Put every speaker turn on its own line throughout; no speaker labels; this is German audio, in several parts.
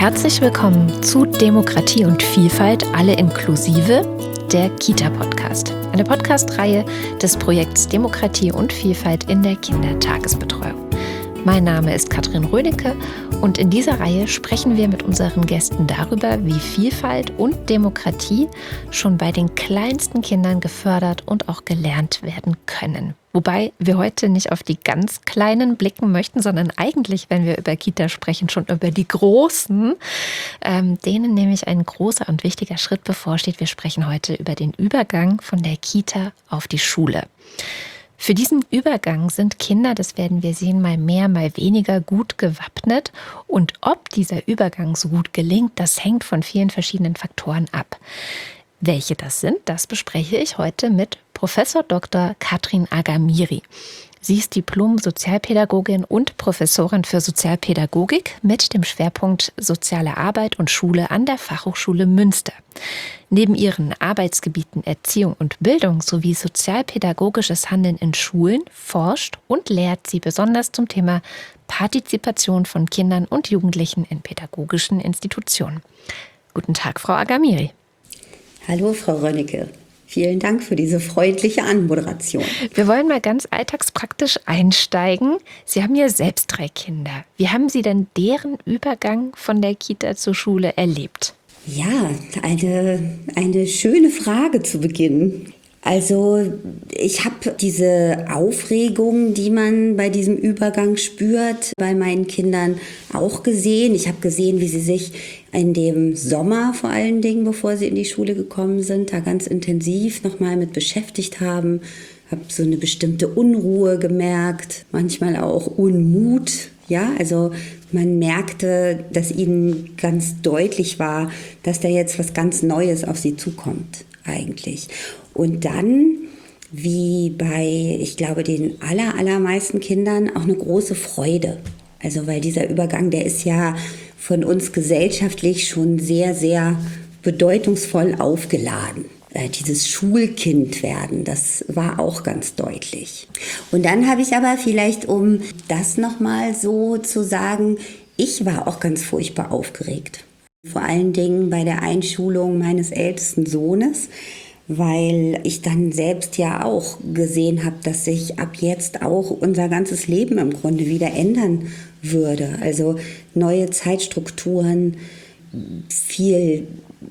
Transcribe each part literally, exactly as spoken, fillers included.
Herzlich willkommen zu Demokratie und Vielfalt, alle inklusive, der Kita-Podcast. Eine Podcast-Reihe des Projekts Demokratie und Vielfalt in der Kindertagesbetreuung. Mein Name ist Katrin Rönecke und in dieser Reihe sprechen wir mit unseren Gästen darüber, wie Vielfalt und Demokratie schon bei den kleinsten Kindern gefördert und auch gelernt werden können. Wobei wir heute nicht auf die ganz Kleinen blicken möchten, sondern eigentlich, wenn wir über Kita sprechen, schon über die Großen, ähm, denen nämlich ein großer und wichtiger Schritt bevorsteht. Wir sprechen heute über den Übergang von der Kita auf die Schule. Für diesen Übergang sind Kinder, das werden wir sehen, mal mehr, mal weniger gut gewappnet. Und ob dieser Übergang so gut gelingt, das hängt von vielen verschiedenen Faktoren ab. Welche das sind, das bespreche ich heute mit Professor Doktor Katrin Agamiri. Sie ist Diplom-Sozialpädagogin und Professorin für Sozialpädagogik mit dem Schwerpunkt Soziale Arbeit und Schule an der Fachhochschule Münster. Neben ihren Arbeitsgebieten Erziehung und Bildung sowie sozialpädagogisches Handeln in Schulen forscht und lehrt sie besonders zum Thema Partizipation von Kindern und Jugendlichen in pädagogischen Institutionen. Guten Tag, Frau Agamiri.
Hallo, Frau Rönecke. Vielen Dank für diese freundliche Anmoderation.
Wir wollen mal ganz alltagspraktisch einsteigen. Sie haben ja selbst drei Kinder. Wie haben Sie denn deren Übergang von der Kita zur Schule erlebt?
Ja, eine, eine schöne Frage zu Beginn. Also ich habe diese Aufregung, die man bei diesem Übergang spürt, bei meinen Kindern auch gesehen. Ich habe gesehen, wie sie sich in dem Sommer vor allen Dingen, bevor sie in die Schule gekommen sind, da ganz intensiv nochmal mit beschäftigt haben. Habe so eine bestimmte Unruhe gemerkt, manchmal auch Unmut. Ja, also man merkte, dass ihnen ganz deutlich war, dass da jetzt was ganz Neues auf sie zukommt eigentlich. Und dann, wie bei, ich glaube, den aller, allermeisten Kindern, auch eine große Freude. Also weil dieser Übergang, der ist ja von uns gesellschaftlich schon sehr, sehr bedeutungsvoll aufgeladen. Äh, dieses Schulkind werden, das war auch ganz deutlich. Und dann habe ich aber vielleicht, um das nochmal so zu sagen, ich war auch ganz furchtbar aufgeregt. Vor allen Dingen bei der Einschulung meines ältesten Sohnes, weil ich dann selbst ja auch gesehen habe, dass sich ab jetzt auch unser ganzes Leben im Grunde wieder ändern würde. Also neue Zeitstrukturen, viel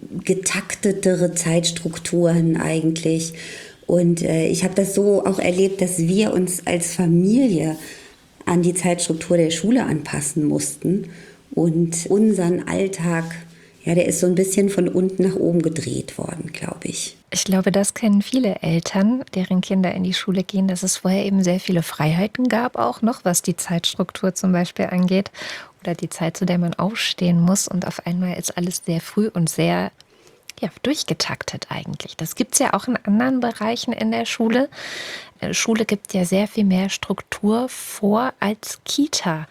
getaktetere Zeitstrukturen eigentlich. Und äh, ich habe das so auch erlebt, dass wir uns als Familie an die Zeitstruktur der Schule anpassen mussten und unseren Alltag, ja, der ist so ein bisschen von unten nach oben gedreht worden, glaube ich.
Ich glaube, das kennen viele Eltern, deren Kinder in die Schule gehen, dass es vorher eben sehr viele Freiheiten gab, auch noch, was die Zeitstruktur zum Beispiel angeht oder die Zeit, zu der man aufstehen muss. Und auf einmal ist alles sehr früh und sehr ja, durchgetaktet eigentlich. Das gibt es ja auch in anderen Bereichen in der Schule. Schule gibt ja sehr viel mehr Struktur vor als Kita.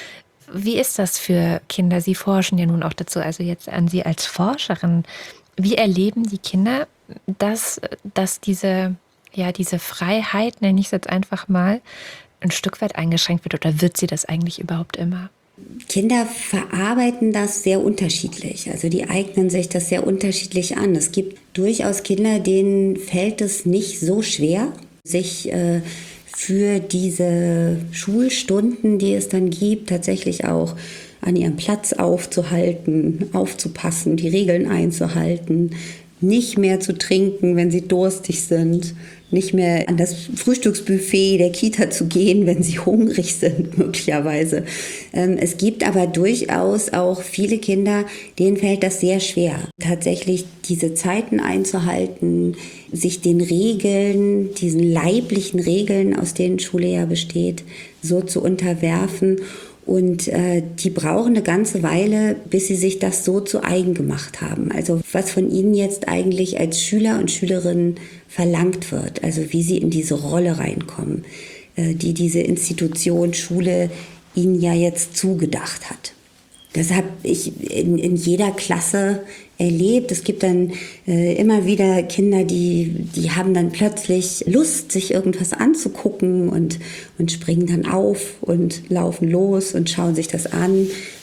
Wie ist das für Kinder? Sie forschen ja nun auch dazu, also jetzt an Sie als Forscherin. Wie erleben die Kinder, dass, dass diese, ja, diese Freiheit, nenne ich es jetzt einfach mal, ein Stück weit eingeschränkt wird? Oder wird sie das eigentlich überhaupt immer?
Kinder verarbeiten das sehr unterschiedlich. Also die eignen sich das sehr unterschiedlich an. Es gibt durchaus Kinder, denen fällt es nicht so schwer, sich äh, für diese Schulstunden, die es dann gibt, tatsächlich auch an ihrem Platz aufzuhalten, aufzupassen, die Regeln einzuhalten, nicht mehr zu trinken, wenn sie durstig sind, nicht mehr an das Frühstücksbuffet der Kita zu gehen, wenn sie hungrig sind, möglicherweise. Es gibt aber durchaus auch viele Kinder, denen fällt das sehr schwer, tatsächlich diese Zeiten einzuhalten, sich den Regeln, diesen leiblichen Regeln, aus denen Schule ja besteht, so zu unterwerfen. Und äh, die brauchen eine ganze Weile, bis sie sich das so zu eigen gemacht haben. Also was von ihnen jetzt eigentlich als Schüler und Schülerinnen verlangt wird. Also wie sie in diese Rolle reinkommen, äh, die diese Institution Schule ihnen ja jetzt zugedacht hat. Das habe ich in, in jeder Klasse erlebt. Es gibt dann äh, immer wieder Kinder, die, die haben dann plötzlich Lust, sich irgendwas anzugucken und, und springen dann auf und laufen los und schauen sich das an.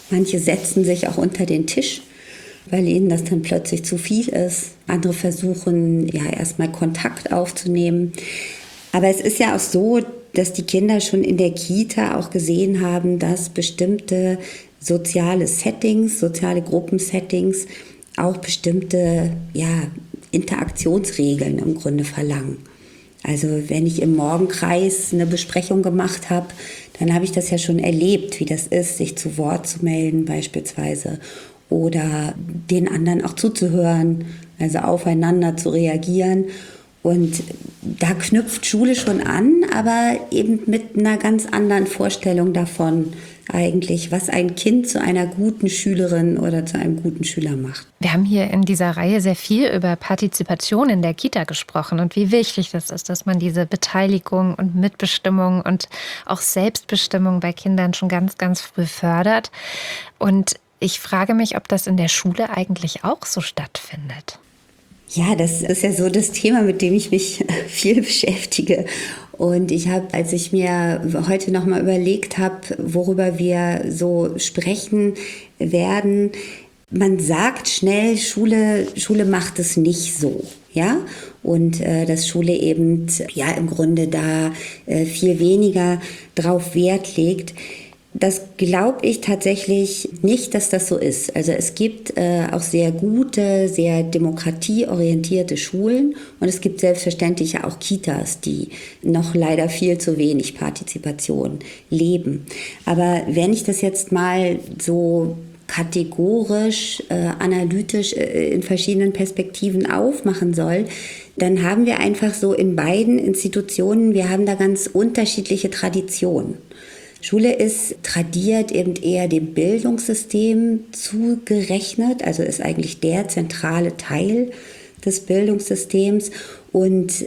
Manche setzen sich auch unter den Tisch, weil ihnen das dann plötzlich zu viel ist. Andere versuchen ja erstmal Kontakt aufzunehmen. Aber es ist ja auch so, dass die Kinder schon in der Kita auch gesehen haben, dass bestimmte soziale Settings, soziale Gruppensettings auch bestimmte ja, Interaktionsregeln im Grunde verlangen. Also wenn ich im Morgenkreis eine Besprechung gemacht habe, dann habe ich das ja schon erlebt, wie das ist, sich zu Wort zu melden beispielsweise oder den anderen auch zuzuhören, also aufeinander zu reagieren. Und da knüpft Schule schon an, aber eben mit einer ganz anderen Vorstellung davon eigentlich, was ein Kind zu einer guten Schülerin oder zu einem guten Schüler macht.
Wir haben hier in dieser Reihe sehr viel über Partizipation in der Kita gesprochen und wie wichtig das ist, dass man diese Beteiligung und Mitbestimmung und auch Selbstbestimmung bei Kindern schon ganz, ganz früh fördert. Und ich frage mich, ob das in der Schule eigentlich auch so stattfindet.
Ja, das ist ja so das Thema, mit dem ich mich viel beschäftige. Und ich habe, als ich mir heute nochmal überlegt habe, worüber wir so sprechen werden, man sagt schnell, Schule, Schule macht es nicht so, ja, und äh, dass Schule eben ja im Grunde da äh, viel weniger drauf Wert legt. Das glaube ich tatsächlich nicht, dass das so ist. Also es gibt äh, auch sehr gute, sehr demokratieorientierte Schulen und es gibt selbstverständlich auch Kitas, die noch leider viel zu wenig Partizipation leben. Aber wenn ich das jetzt mal so kategorisch, äh, analytisch äh, in verschiedenen Perspektiven aufmachen soll, dann haben wir einfach so in beiden Institutionen, wir haben da ganz unterschiedliche Traditionen. Schule ist tradiert eben eher dem Bildungssystem zugerechnet, also ist eigentlich der zentrale Teil des Bildungssystems und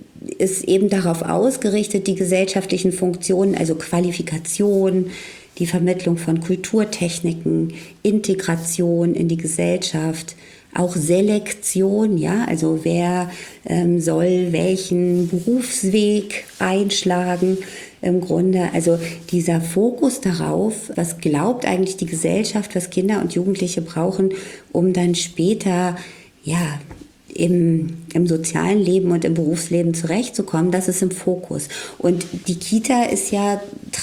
ist eben darauf ausgerichtet, die gesellschaftlichen Funktionen, also Qualifikation, die Vermittlung von Kulturtechniken, Integration in die Gesellschaft, auch Selektion, ja, also wer ähm, soll welchen Berufsweg einschlagen im Grunde. Also dieser Fokus darauf, was glaubt eigentlich die Gesellschaft, was Kinder und Jugendliche brauchen, um dann später ja im, im sozialen Leben und im Berufsleben zurechtzukommen, das ist im Fokus. Und die Kita ist ja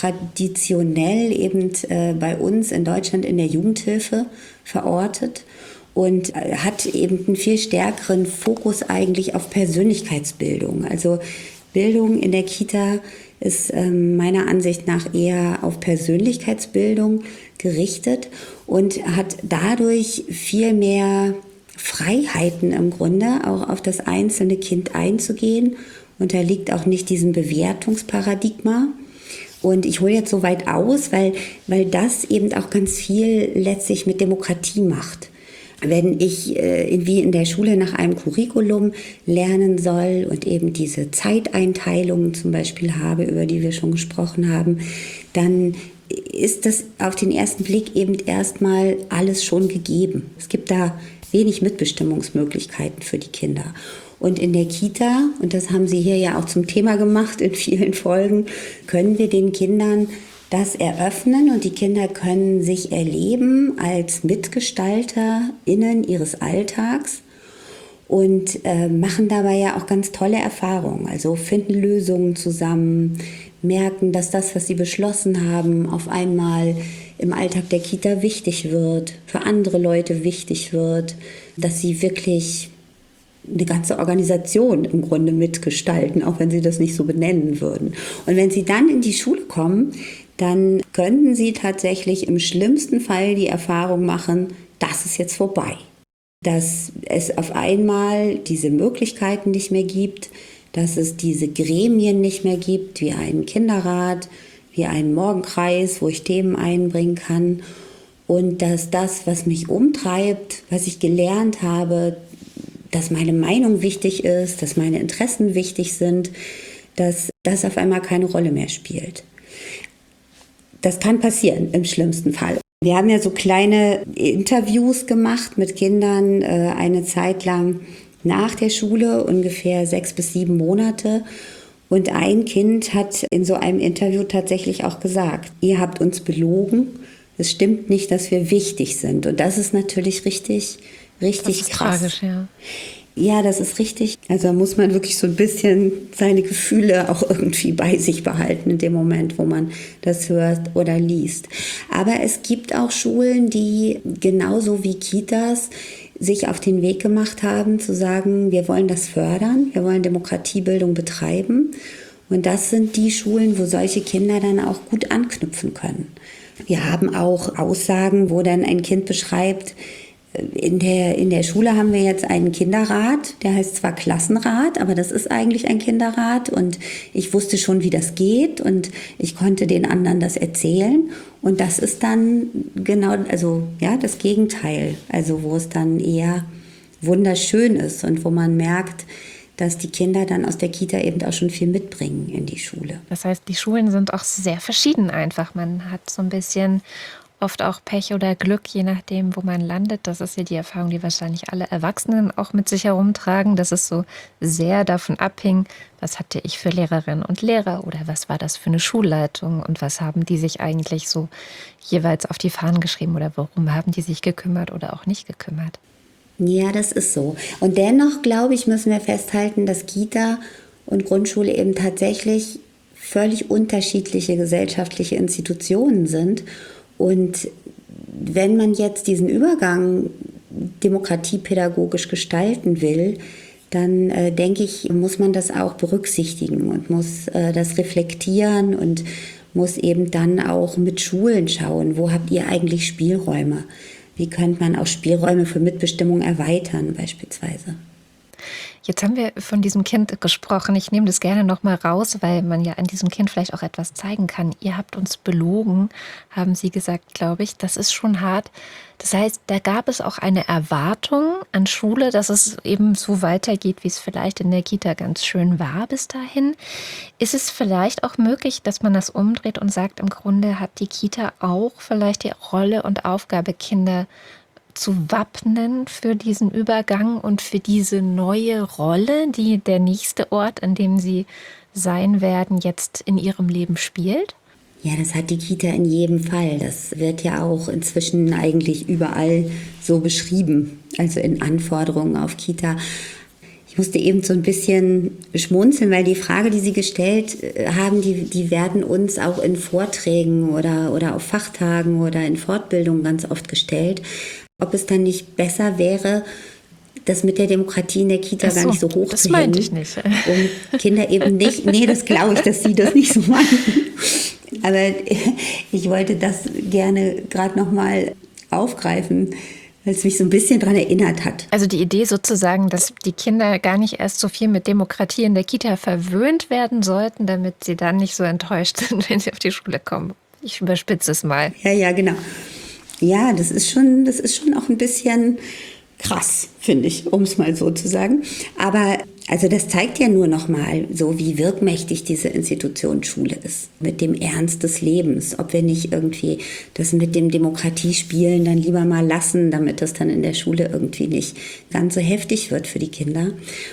traditionell eben äh, bei uns in Deutschland in der Jugendhilfe verortet und hat eben einen viel stärkeren Fokus eigentlich auf Persönlichkeitsbildung. Also Bildung in der Kita ist ähm, meiner Ansicht nach eher auf Persönlichkeitsbildung gerichtet und hat dadurch viel mehr Freiheiten im Grunde, auch auf das einzelne Kind einzugehen. Unterliegt auch nicht diesem Bewertungsparadigma. Und ich hole jetzt so weit aus, weil, weil das eben auch ganz viel letztlich mit Demokratie macht. Wenn ich äh, wie in der Schule nach einem Curriculum lernen soll und eben diese Zeiteinteilungen zum Beispiel habe, über die wir schon gesprochen haben, dann ist das auf den ersten Blick eben erstmal alles schon gegeben. Es gibt da wenig Mitbestimmungsmöglichkeiten für die Kinder. Und in der Kita, und das haben Sie hier ja auch zum Thema gemacht in vielen Folgen, können wir den Kindern das eröffnen und die Kinder können sich erleben als MitgestalterInnen ihres Alltags und äh, machen dabei ja auch ganz tolle Erfahrungen. Also finden Lösungen zusammen, merken, dass das, was sie beschlossen haben, auf einmal im Alltag der Kita wichtig wird, für andere Leute wichtig wird, dass sie wirklich eine ganze Organisation im Grunde mitgestalten, auch wenn sie das nicht so benennen würden. Und wenn sie dann in die Schule kommen, dann könnten sie tatsächlich im schlimmsten Fall die Erfahrung machen, das ist jetzt vorbei. Dass es auf einmal diese Möglichkeiten nicht mehr gibt, dass es diese Gremien nicht mehr gibt, wie einen Kinderrat, wie einen Morgenkreis, wo ich Themen einbringen kann. Und dass das, was mich umtreibt, was ich gelernt habe, dass meine Meinung wichtig ist, dass meine Interessen wichtig sind, dass das auf einmal keine Rolle mehr spielt. Das kann passieren im schlimmsten Fall. Wir haben ja so kleine Interviews gemacht mit Kindern äh, eine Zeit lang nach der Schule, ungefähr sechs bis sieben Monate. Und ein Kind hat in so einem Interview tatsächlich auch gesagt, ihr habt uns belogen, Es stimmt nicht, dass wir wichtig sind. Und das ist natürlich richtig, richtig
das ist
krass.
Tragisch, ja.
Ja, das ist richtig. Also da muss man wirklich so ein bisschen seine Gefühle auch irgendwie bei sich behalten in dem Moment, wo man das hört oder liest. Aber es gibt auch Schulen, die genauso wie Kitas sich auf den Weg gemacht haben, zu sagen, wir wollen das fördern, wir wollen Demokratiebildung betreiben. Und das sind die Schulen, wo solche Kinder dann auch gut anknüpfen können. Wir haben auch Aussagen, wo dann ein Kind beschreibt, In der, in der Schule haben wir jetzt einen Kinderrat, der heißt zwar Klassenrat, aber das ist eigentlich ein Kinderrat und ich wusste schon, wie das geht und ich konnte den anderen das erzählen und das ist dann genau, also ja, das Gegenteil, also wo es dann eher wunderschön ist und wo man merkt, dass die Kinder dann aus der Kita eben auch schon viel mitbringen in die Schule.
Das heißt, die Schulen sind auch sehr verschieden einfach. Man hat so ein bisschen oft auch Pech oder Glück, je nachdem, wo man landet. Das ist ja die Erfahrung, die wahrscheinlich alle Erwachsenen auch mit sich herumtragen, dass es so sehr davon abhing, was hatte ich für Lehrerinnen und Lehrer oder was war das für eine Schulleitung und was haben die sich eigentlich so jeweils auf die Fahnen geschrieben oder worum haben die sich gekümmert oder auch nicht gekümmert.
Ja, das ist so. Und dennoch, glaube ich, müssen wir festhalten, dass Kita und Grundschule eben tatsächlich völlig unterschiedliche gesellschaftliche Institutionen sind. Und wenn man jetzt diesen Übergang demokratiepädagogisch gestalten will, dann äh, denke ich, muss man das auch berücksichtigen und muss äh, das reflektieren und muss eben dann auch mit Schulen schauen, wo habt ihr eigentlich Spielräume? Wie könnte man auch Spielräume für Mitbestimmung erweitern beispielsweise?
Jetzt haben wir von diesem Kind gesprochen. Ich nehme das gerne noch mal raus, weil man ja an diesem Kind vielleicht auch etwas zeigen kann. Ihr habt uns belogen, haben Sie gesagt, glaube ich. Das ist schon hart. Das heißt, da gab es auch eine Erwartung an Schule, dass es eben so weitergeht, wie es vielleicht in der Kita ganz schön war bis dahin. Ist es vielleicht auch möglich, dass man das umdreht und sagt, im Grunde hat die Kita auch vielleicht die Rolle und Aufgabe, Kinder zu wappnen für diesen Übergang und für diese neue Rolle, die der nächste Ort, an dem sie sein werden, jetzt in ihrem Leben spielt?
Ja, das hat die Kita in jedem Fall. Das wird ja auch inzwischen eigentlich überall so beschrieben, also in Anforderungen auf Kita. Ich musste eben so ein bisschen schmunzeln, weil die Frage, die Sie gestellt haben, die, die werden uns auch in Vorträgen oder, oder auf Fachtagen oder in Fortbildungen ganz oft gestellt. Ob es dann nicht besser wäre, das mit der Demokratie in der Kita
so,
gar nicht so hoch
das
zu hängen.
meinte ich nicht.
Um Kinder eben nicht, nee, das glaube ich, dass Sie das nicht so meinen. Aber ich wollte das gerne gerade nochmal aufgreifen, weil es mich so ein bisschen daran erinnert hat.
Also die Idee sozusagen, dass die Kinder gar nicht erst so viel mit Demokratie in der Kita verwöhnt werden sollten, damit sie dann nicht so enttäuscht sind, wenn sie auf die Schule kommen. Ich überspitze es mal.
Ja, ja, genau. Ja, das ist schon, das ist schon auch ein bisschen krass, finde ich, um es mal so zu sagen. Aber also das zeigt ja nur noch mal so, wie wirkmächtig diese Institution Schule ist. Mit dem Ernst des Lebens. Ob wir nicht irgendwie das mit dem Demokratiespielen dann lieber mal lassen, damit das dann in der Schule irgendwie nicht ganz so heftig wird für die Kinder.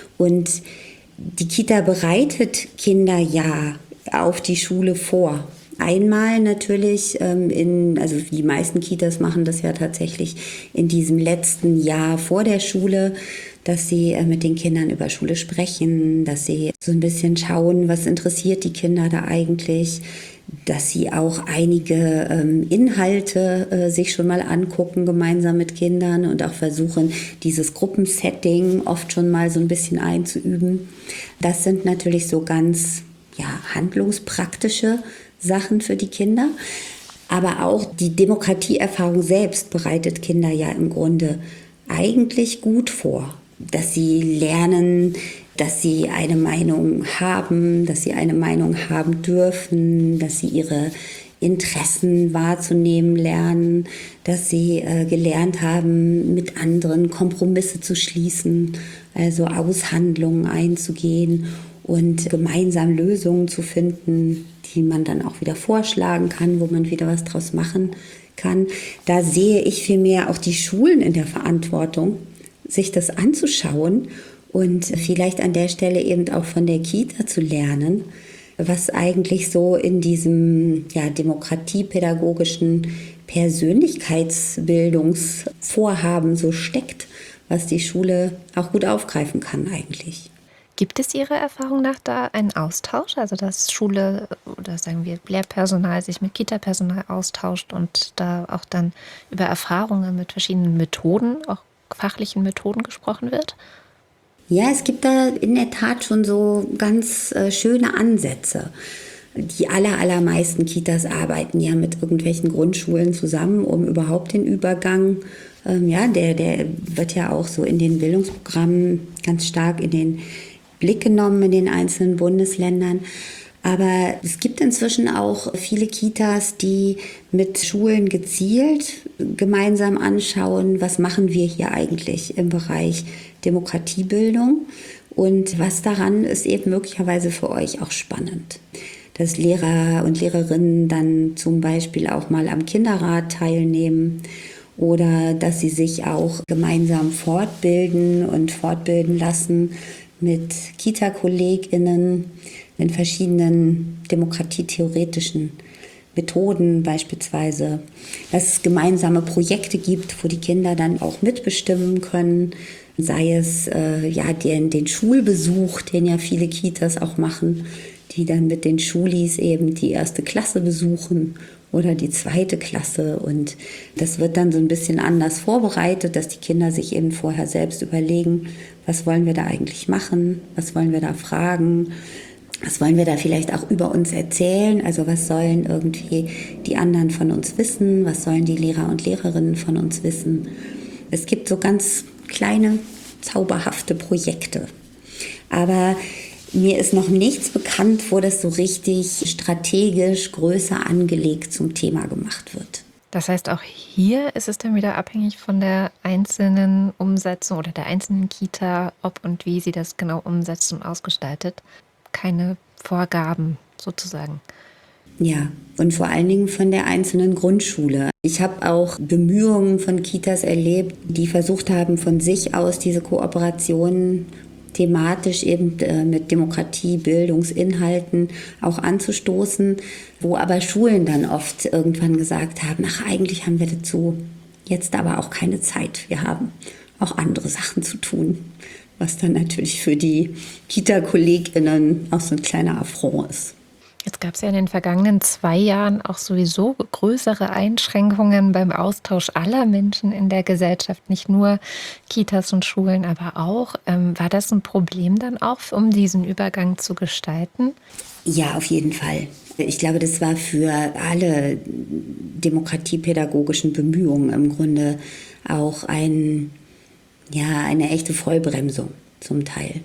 Und die Kita bereitet Kinder ja auf die Schule vor. Einmal natürlich, ähm, in, also die meisten Kitas machen das ja tatsächlich in diesem letzten Jahr vor der Schule, dass sie äh, mit den Kindern über Schule sprechen, dass sie so ein bisschen schauen, was interessiert die Kinder da eigentlich, dass sie auch einige ähm, Inhalte äh, sich schon mal angucken, gemeinsam mit Kindern und auch versuchen, dieses Gruppensetting oft schon mal so ein bisschen einzuüben. Das sind natürlich so ganz ja, handlungspraktische Sachen für die Kinder. Aber auch die Demokratieerfahrung selbst bereitet Kinder ja im Grunde eigentlich gut vor. Dass sie lernen, dass sie eine Meinung haben, dass sie eine Meinung haben dürfen, dass sie ihre Interessen wahrzunehmen lernen, dass sie äh, gelernt haben, mit anderen Kompromisse zu schließen, also Aushandlungen einzugehen und gemeinsam Lösungen zu finden, die man dann auch wieder vorschlagen kann, wo man wieder was draus machen kann. Da sehe ich vielmehr auch die Schulen in der Verantwortung, sich das anzuschauen und vielleicht an der Stelle eben auch von der Kita zu lernen, was eigentlich so in diesem ja, demokratiepädagogischen Persönlichkeitsbildungsvorhaben so steckt, was die Schule auch gut aufgreifen kann eigentlich.
Gibt es Ihrer Erfahrung nach da einen Austausch, also dass Schule oder sagen wir Lehrpersonal sich mit Kita-Personal austauscht und da auch dann über Erfahrungen mit verschiedenen Methoden, auch fachlichen Methoden gesprochen wird?
Ja, es gibt da in der Tat schon so ganz äh, schöne Ansätze. Die aller, allermeisten Kitas arbeiten ja mit irgendwelchen Grundschulen zusammen, um überhaupt den Übergang, ähm, ja, der, der wird ja auch so in den Bildungsprogrammen ganz stark in den Blick genommen in den einzelnen Bundesländern. Aber es gibt inzwischen auch viele Kitas, die mit Schulen gezielt gemeinsam anschauen, was machen wir hier eigentlich im Bereich Demokratiebildung und was daran ist eben möglicherweise für euch auch spannend. Dass Lehrer und Lehrerinnen dann zum Beispiel auch mal am Kinderrat teilnehmen oder dass sie sich auch gemeinsam fortbilden und fortbilden lassen mit Kita-KollegInnen in verschiedenen demokratietheoretischen Methoden beispielsweise. Dass es gemeinsame Projekte gibt, wo die Kinder dann auch mitbestimmen können, sei es äh, ja den, den Schulbesuch, den ja viele Kitas auch machen, die dann mit den Schulis eben die erste Klasse besuchen oder die zweite Klasse. Und das wird dann so ein bisschen anders vorbereitet, dass die Kinder sich eben vorher selbst überlegen, was wollen wir da eigentlich machen, was wollen wir da fragen, was wollen wir da vielleicht auch über uns erzählen, also was sollen irgendwie die anderen von uns wissen, was sollen die Lehrer und Lehrerinnen von uns wissen. Es gibt so ganz kleine, zauberhafte Projekte. Aber mir ist noch nichts bekannt, wo das so richtig strategisch größer angelegt zum Thema gemacht wird.
Das heißt, auch hier ist es dann wieder abhängig von der einzelnen Umsetzung oder der einzelnen Kita, ob und wie sie das genau umsetzt und ausgestaltet. Keine Vorgaben sozusagen.
Ja, und vor allen Dingen von der einzelnen Grundschule. Ich habe auch Bemühungen von Kitas erlebt, die versucht haben, von sich aus diese Kooperationen thematisch eben äh, mit Demokratiebildungsinhalten auch anzustoßen, wo aber Schulen dann oft irgendwann gesagt haben, ach, eigentlich haben wir dazu jetzt aber auch keine Zeit. Wir haben auch andere Sachen zu tun, was dann natürlich für die Kita-KollegInnen auch so ein kleiner Affront ist.
Jetzt gab es ja in den vergangenen zwei Jahren auch sowieso größere Einschränkungen beim Austausch aller Menschen in der Gesellschaft, nicht nur Kitas und Schulen, aber auch. Ähm, war das ein Problem dann auch, um diesen Übergang zu gestalten?
Ja, auf jeden Fall. Ich glaube, das war für alle demokratiepädagogischen Bemühungen im Grunde auch ein, ja, eine echte Vollbremsung zum Teil.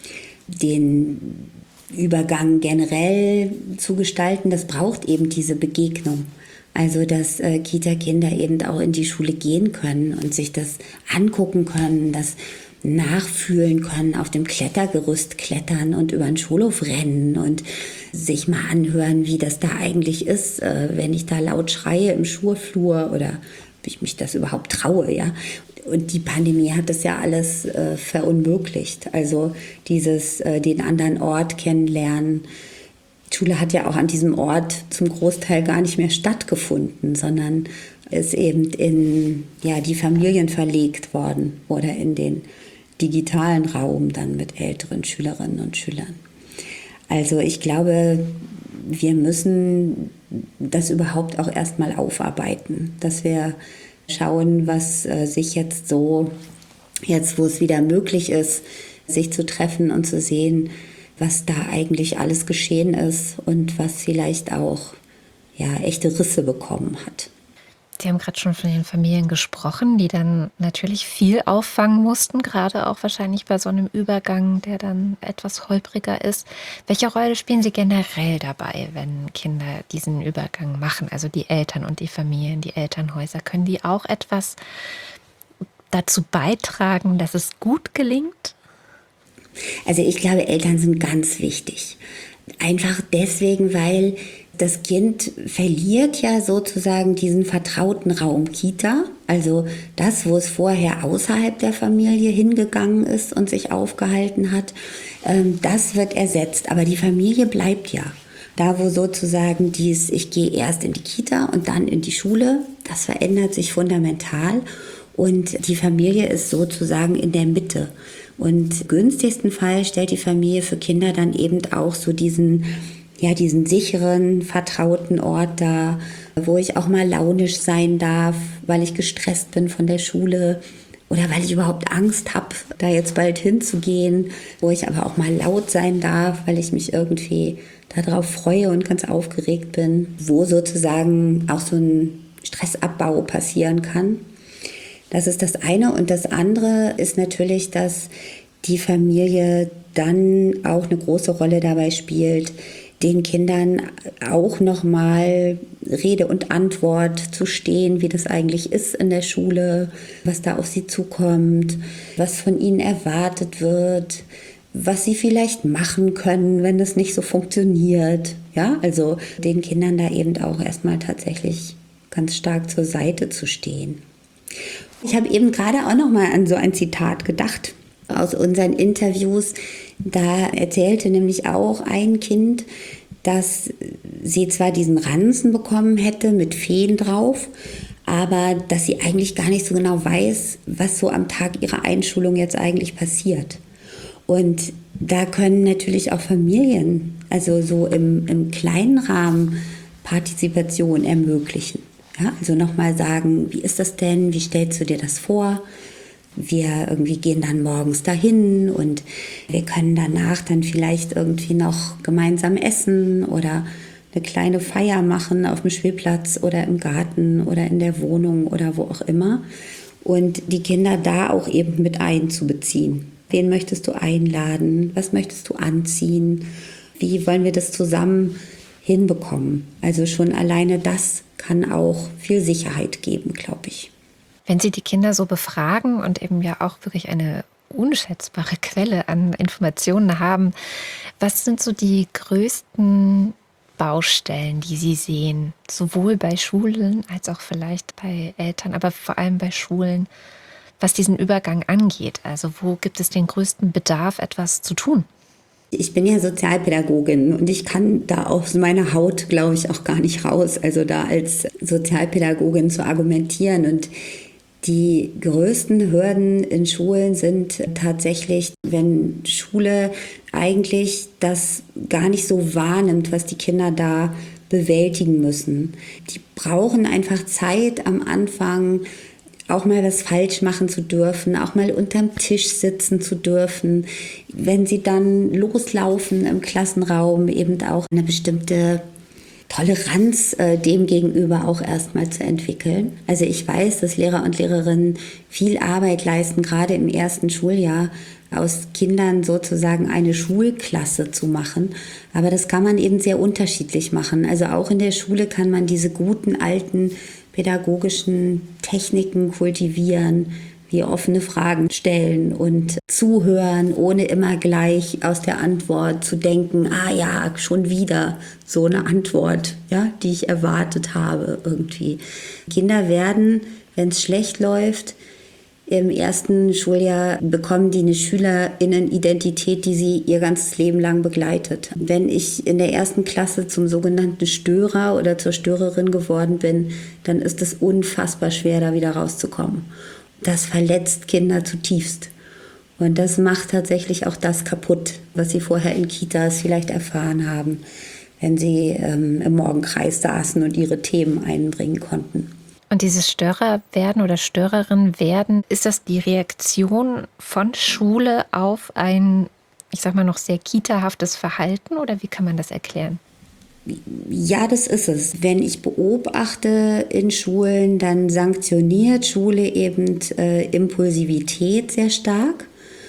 Den Übergang generell zu gestalten, das braucht eben diese Begegnung. Also, dass äh, Kita-Kinder eben auch in die Schule gehen können und sich das angucken können, das nachfühlen können, auf dem Klettergerüst klettern und über den Schulhof rennen und sich mal anhören, wie das da eigentlich ist, äh, wenn ich da laut schreie im Schulflur oder ob ich mich das überhaupt traue, ja. Und die Pandemie hat das ja alles äh, verunmöglicht. Also dieses, äh, den anderen Ort kennenlernen. Die Schule hat ja auch an diesem Ort zum Großteil gar nicht mehr stattgefunden, sondern ist eben in ja, die Familien verlegt worden oder in den digitalen Raum dann mit älteren Schülerinnen und Schülern. Also ich glaube, wir müssen das überhaupt auch erstmal aufarbeiten, dass wir schauen, was äh, sich jetzt so, jetzt wo es wieder möglich ist, sich zu treffen und zu sehen, was da eigentlich alles geschehen ist und was vielleicht auch ja, echte Risse bekommen hat.
Sie haben gerade schon von den Familien gesprochen, die dann natürlich viel auffangen mussten, gerade auch wahrscheinlich bei so einem Übergang, der dann etwas holpriger ist. Welche Rolle spielen Sie generell dabei, wenn Kinder diesen Übergang machen? Also die Eltern und die Familien, die Elternhäuser, können die auch etwas dazu beitragen, dass es gut gelingt?
Also ich glaube, Eltern sind ganz wichtig. Einfach deswegen, weil das Kind verliert ja sozusagen diesen vertrauten Raum Kita, also das, wo es vorher außerhalb der Familie hingegangen ist und sich aufgehalten hat, das wird ersetzt. Aber die Familie bleibt ja. Da, wo sozusagen dies, ich gehe erst in die Kita und dann in die Schule, Das verändert sich fundamental und die Familie ist sozusagen in der Mitte. Und im günstigsten Fall stellt die Familie für Kinder dann eben auch so diesen, ja, diesen sicheren, vertrauten Ort dar, wo ich auch mal launisch sein darf, weil ich gestresst bin von der Schule oder weil ich überhaupt Angst habe, da jetzt bald hinzugehen, wo ich aber auch mal laut sein darf, weil ich mich irgendwie darauf freue und ganz aufgeregt bin, wo sozusagen auch so ein Stressabbau passieren kann. Das ist das eine. Und das andere ist natürlich, dass die Familie dann auch eine große Rolle dabei spielt, den Kindern auch nochmal Rede und Antwort zu stehen, wie das eigentlich ist in der Schule, was da auf sie zukommt, was von ihnen erwartet wird, was sie vielleicht machen können, wenn das nicht so funktioniert. Ja, also den Kindern da eben auch erstmal tatsächlich ganz stark zur Seite zu stehen. Ich habe eben gerade auch noch mal an so ein Zitat gedacht aus unseren Interviews. Da erzählte nämlich auch ein Kind, dass sie zwar diesen Ranzen bekommen hätte mit Feen drauf, aber dass sie eigentlich gar nicht so genau weiß, was so am Tag ihrer Einschulung jetzt eigentlich passiert. Und da können natürlich auch Familien, also so im, im kleinen Rahmen, Partizipation ermöglichen. Ja, also nochmal sagen, wie ist das denn, wie stellst du dir das vor? Wir irgendwie gehen dann morgens dahin und wir können danach dann vielleicht irgendwie noch gemeinsam essen oder eine kleine Feier machen auf dem Spielplatz oder im Garten oder in der Wohnung oder wo auch immer. Und die Kinder da auch eben mit einzubeziehen. Wen möchtest du einladen? Was möchtest du anziehen? Wie wollen wir das zusammen hinbekommen? Also schon alleine das kann auch viel Sicherheit geben, glaube ich.
Wenn Sie die Kinder so befragen und eben ja auch wirklich eine unschätzbare Quelle an Informationen haben, was sind so die größten Baustellen, die Sie sehen, sowohl bei Schulen als auch vielleicht bei Eltern, aber vor allem bei Schulen, was diesen Übergang angeht? Also wo gibt es den größten Bedarf, etwas zu tun?
Ich bin ja Sozialpädagogin und ich kann da aus meiner Haut, glaube ich, auch gar nicht raus, also da als Sozialpädagogin zu argumentieren. Und die größten Hürden in Schulen sind tatsächlich, wenn Schule eigentlich das gar nicht so wahrnimmt, was die Kinder da bewältigen müssen. Die brauchen einfach Zeit am Anfang, auch mal was falsch machen zu dürfen, auch mal unterm Tisch sitzen zu dürfen. Wenn sie dann loslaufen im Klassenraum, eben auch eine bestimmte Toleranz äh, dem gegenüber auch erstmal zu entwickeln. Also ich weiß, dass Lehrer und Lehrerinnen viel Arbeit leisten, gerade im ersten Schuljahr, aus Kindern sozusagen eine Schulklasse zu machen. Aber das kann man eben sehr unterschiedlich machen. Also auch in der Schule kann man diese guten alten pädagogischen Techniken kultivieren, wie offene Fragen stellen und zuhören, ohne immer gleich aus der Antwort zu denken, ah ja, schon wieder so eine Antwort, ja, die ich erwartet habe irgendwie. Kinder werden, wenn es schlecht läuft, im ersten Schuljahr bekommen die eine SchülerInnen-Identität, die sie ihr ganzes Leben lang begleitet. Wenn ich in der ersten Klasse zum sogenannten Störer oder zur Störerin geworden bin, dann ist es unfassbar schwer, da wieder rauszukommen. Das verletzt Kinder zutiefst. Und das macht tatsächlich auch das kaputt, was sie vorher in Kitas vielleicht erfahren haben, wenn sie ähm, im Morgenkreis saßen und ihre Themen einbringen konnten.
Und dieses Störer werden oder Störerin werden, ist das die Reaktion von Schule auf ein, ich sag mal noch sehr kitahaftes Verhalten oder wie kann man das erklären?
Ja, das ist es. Wenn ich beobachte in Schulen, dann sanktioniert Schule eben äh, Impulsivität sehr stark.